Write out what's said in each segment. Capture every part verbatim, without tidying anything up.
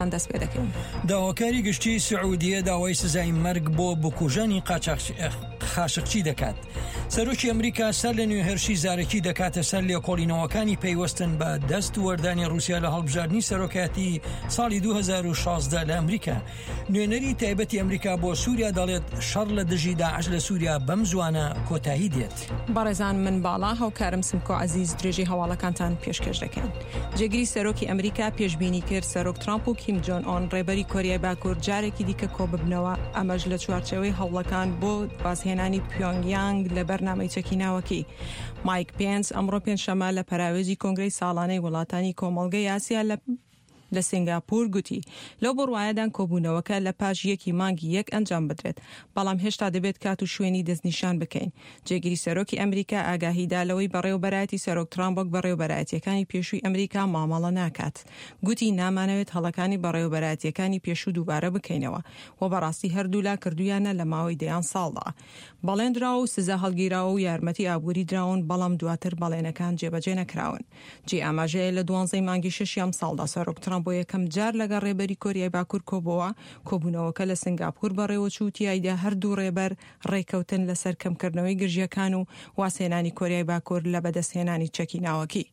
دەست پێ دەکەین. داواکاری گشتی سعودیە داوای سزای مەرگ بۆ بکوژانی خاشقچی دەکات. سەرۆکی ئەمریکا سەر لە نوێ هێرشی زارێکی دەکاتە سەر لێکۆڵینەوەکانی پەیوەستن بە دەست وەردانی رووسیا لە هەڵبژاردننی سەرۆکایەتی ساڵی دوو هەزار و شازدە لە ئەمریکا. نوێنەری تایبەتی ئەمریکا بۆ سووریا دەڵێت شەڕ لە دژی داعش لە سووریا بەم زوانە کۆتایی دێت. بەڕێزان من باڵا هاوکارم سمکۆ عەزیز درێژی هەواڵەکانتان پێشکەش دەکەن. جێگیری سەرۆکی ئەمریکا پێشبینی کرد سەرۆک ترامپ و کیم جۆن ئۆن ڕێبەری کۆریای باکوور جارێکی دیکە کۆ ببنەوە، ئەمەش لە چوارچەوەی هەوڵەکان بۆ بازهێنانی پیۆنگیانگ لە بەرنامەی چەکیناوەکی. مایک پێنس ئەمڕۆ پێنجشەمە لە پەراوێزی کۆنگرەی ساڵانەی وڵاتانی کۆمەڵگەی ئاسیا لە لە سنگاپور گوتی لەو بڕوایەدان کۆبوونەوەکە لە پاش یەکی مانگی یەک ئەنجام بدرێت، بەڵام هێشتا دەبێت کات و شوێنی دەستنیشان بکەین. جێگیری سەرۆکی ئەمریکا ئاگاهیدا لەوەی بەڕێوەبەرایەتی سەرۆک ترامپ بەڕێوەبەرایەتیەکانی پێشووی ئەمریکا مامەڵە ناکات. گوتی نامانەوێت هەڵەکانی بەڕێوەبەرایەتیەکانی پێشوو دووبارە بکەینەوە و بەڕاستی هەردوو لا کردویانە لە ماوەی دەیان ساڵدا. بەڵێنراوە و سزا هەڵگیراوە و یارمەتی ئابووری دراون، بەڵام دواتر بەڵێنەکان جێبەجێ نەکراون. جێ ئاماژەیە لە دوانزەی مانگی شەشیام ساڵدا سەرۆک ترامپ بۆ یەکەم جار لەگەڵ ڕێبەری کۆریای باکوور کۆبەوە. کۆبوونەوەکە لە سنگاپور بەڕێوەچوو تیایدا هەردوو ڕێبەر ڕێکەوتن لەسەر کەمکردنەوەی گرژیەکان و واسێنانی کۆریای باکوور لە بەدەستهێنانی چەکیناوەکی.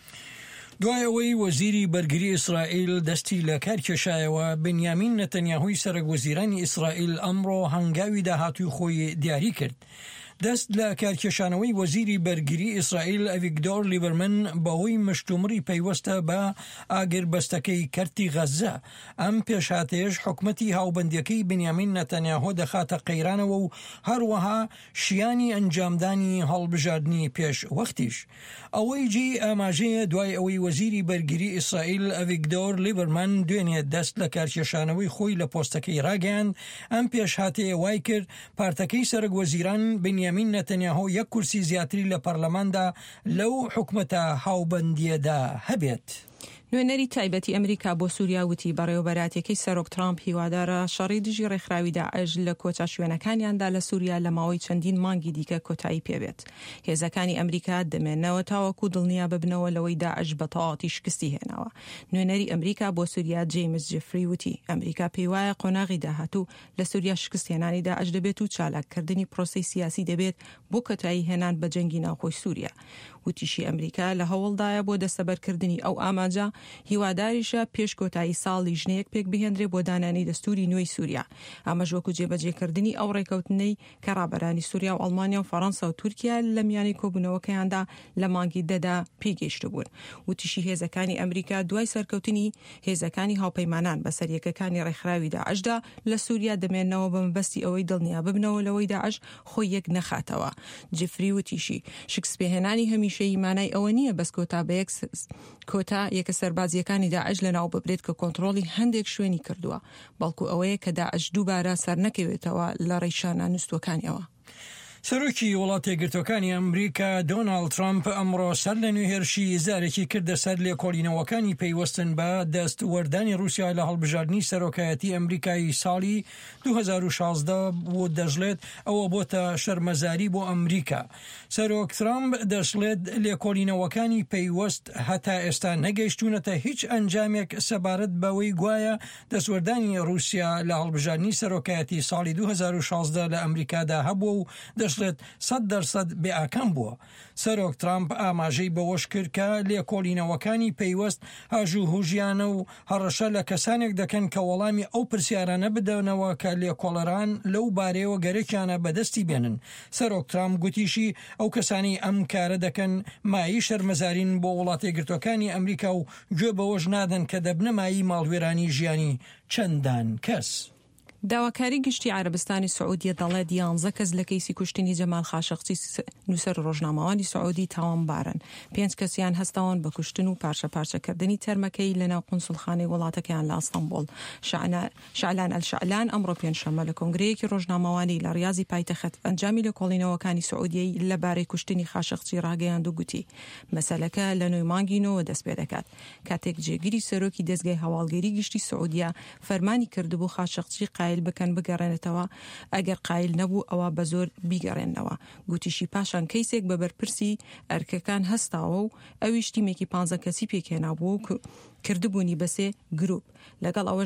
دوایەوەی وەزیری بەرگری ئیسرائیل دەستی لە کار کێشایەوە، بنیامین نەتەنیاهوی سەرۆکوەزیرانی ئیسرائیل ئەمڕۆ هەنگاوی داهاتووی خۆی دیاری کرد. دەست لە کارکێشانەوەی وەزیری بەرگری ئیسرائیل ئەڤیگدۆر لیبەرمن بەهۆی مشتومڕی پەیوەستە بە ئاگربەستەکەی کەرتی غەزە. ئەم پێشهاتێش حکومەتی هاوبەندیەکەی بنیامین نەتەنیاهۆ دەخاتە قەیرانەوە و هەروەها شیانی ئەنجامدانی هەڵبژاردننی پێش وەختیش. ئەوەی جێ ئاماژەیە دوای ئەوەی وەزیری بەرگری ئیسرائیل ئەڤیگدۆر لیبەرمن دوێنێ دەست لە کارکێشانەوەی خۆی لە پۆستەکەی ڕاگەیاند. ئەم پێشهاتەیە وای کرد پارتەکەی سەرۆکوەزیران بنیامین نەتەنیاهۆ یەک کورسی زیاتری لە پەرلەماندا لەو حکومەتە هاوبەندیەدا هەبێت. نوێنەری تایبەتی ئەمریکا بۆ سووریا وتی بەڕێوەبەراتیەکەی سەرۆک ترامپ هیوادارە شەڕی دژی ڕێکخراوی داعش لە کۆتا شوێنەکانیاندا لە سووریا لە ماوەی چەندین مانگی دیکە کۆتایی پێبێت. هێزەکانی ئەمریکا دەمێنەوە تاوەکو دڵنیا ببنەوە لەوەی داعش بە تەواوەتی شکستی هێناوە. نوێنەری ئەمریکا بۆ سووریا جیمز جفری وتی ئەمریکا پێی وایە قۆناغی داهاتوو لە سووریا شکست هێنانی داعش دەبێت و چالاککردنی پرۆسەی سیاسی دەبێت بۆ کۆتایی هێنان بە جەنگی ناوخۆی سووریا. وتیشی ئەمریکا لە هەوڵدایە بۆ دەستەبەرکردنی ئەو ئاماجە، هیواداریشە پێش کۆتایی ساڵی ژنەیەک پێک بهێنرێ بۆ دانانی دەستوری نوێی سووریا. ئەمەش وەکو جێبەجێکردنی ئەو ڕێکەوتنەی کە ڕابەرانی سووریا و ئەڵمانیا و فەڕەنسا و تورکیا لە میانی کۆبوونەوەکەیاندا لە مانگی دەدا پێگەیشتە بوون. وتیشی هێزەکانی ئەمریکا دوای سەرکەوتنی هێزەکانی هاوپەیمانان بەسەر یەکەکانی ڕێکخراوی داعشدا لە سووریا دەمێنەوە بە مەبەستی ئەوەی دڵنیا ببنەوە لەوەی داعش خۆی یەک نەخاتەوە. جفری وتیشی شکست پێهێنانی هەمیشەیی مانای ئەوە نییە بەس کۆتا بە یەک کۆتا یەکە سەربازیەکانی داعش لە ناو ببرێت کە کۆنتڕۆڵی هەندێک شوێنی کردووە، بەڵکو ئەوەیە کە داعش دووبارە سەر نەکەوێتەوە لە ڕێشانە نووسەکانیەوە. سەرۆکی وڵاتە یەکگرتوەکانی ئەمریکا دۆناڵد ترامپ ئەمڕۆ سەر لە نوێ هێرشی زارێکی کردە سەر لێکۆڵینەوەکانی پەیوەستن بە دەست وەردانی رووسیا لە هەڵبژاردننی سەرۆکایەتی ئەمریکای ساڵی دوو هەزار و شازدە بۆ دەژڵێت ئەوە بۆتە شەرمەزاری بۆ ئەمریکا. سەرۆک ترامپ دەشڵێت لێکۆڵینەوەکانی پەیوەست هەتا ئێستا نەگەیشتونەتە هیچ ئەنجامێک سەبارەت بەوەی گوایە دەستوەردانی رووسیا لە هەڵبژاردننی سەرۆکایەتی ساڵی دوو هەزار و شازدە لە ئەمریکادا هەبووە و دەشڵێت سەد دەرسەد بێئاکەم بووە. سەرۆک ترامپ ئاماژەی بەوەش کرد کە لێکۆڵینەوەکانی پەیوەست هاژوو هوژیانە و هەڕەشە لە کەسانێک دەکەن کە وەڵامی ئەو پرسیارانە بدەنەوە کە لێکۆڵەران لەو بارەیەوە گەرەکیانە بەدەستی بێنن. سەرۆک ترامپ گوتیشی ئەو کەسانی ئەم کارە دەکەن مایی شەرمەزارین بۆ وڵاتە یەکگرتوەکانی ئەمریکا و گوێ بەوەش نادەن کە دەبنە مایی ماڵوێرانی ژیانی چەندان کەس. داواکاری گشتی عربستانی سعودیە دەڵێت یانزە کەس لە کەیسی کوشتنی جەمال خاشقچی نووسەر ڕۆژنامەوانی سعودی تاوانبارن. پێنج کەسیان هەستاون بە کوشتن و پارچە پارچەکردنی تەرمەکەی لەناو قونسڵخانەی وڵاتەکەیان لە ئەستەمبول. شعلان ئەلشعلان ئەمڕۆ پێنجشەممە لە کۆنگرەیەکی ڕۆژنامەوانی لە ریاضی پایتەخت ئەنجامی لێکۆڵینەوەکانی سعودیەی لەبارەی کوشتنی خاشقچی ڕاگەیاند و گوتی مەسەلەکە لە نوێی مانگینەوە دەست پێ دەکات. کاتێک جێگیری سەرۆکی دەستگای هەواڵگەری گشتی سعودیە فەرمانی کردبوو خاشقچی قایل قایل بکەن بگەڕێنێتەوە ئەگەر قایل نەبوو ئەوە بە زۆر بیگەڕێنەوە. گوتیشی پاشان کەیسێک بە بەرپرسی ئەرکەکان هەستاوە و ئەویش تیمێکی پانزە کەسی پێکهێنابوو و کردبوونی بەسێ گروپ لەگەڵ ئەوە